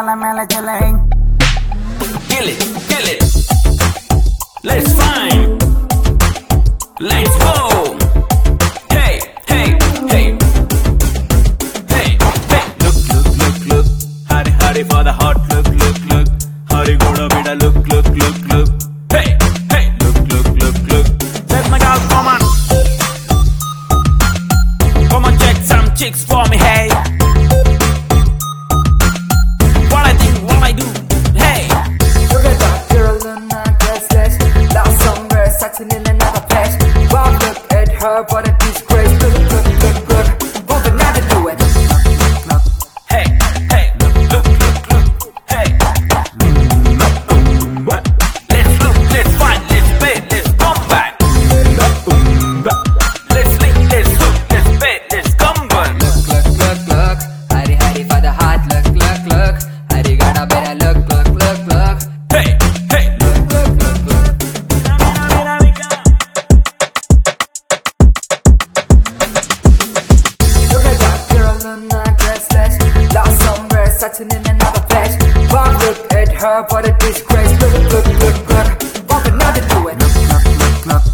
वाला मेला चले Kill it, let's find, let's go. Hey, hey, hey, hey, hey. Look, hurry for the hot look. Hurry goda beta look. Hey, hey, look. Let my girl come on, check some chicks for me, hey. What I think, what I do, hey. Look at that girl in that dress, lost somewhere, sucking in another place. Wow, look at her, what a disgrace. Look, what would not do it? Hey, look, hey. Let's fight, let's bet, let's come back. Let's lick, let's hook, let's bet, let's come back. Look, hurry for the hot look. Hurry gotta better look. Hey, Look at that girl in that dress, lost somewhere, sucking in another place. Wow, look at her, what a disgrace. Look, what would not do it? Look.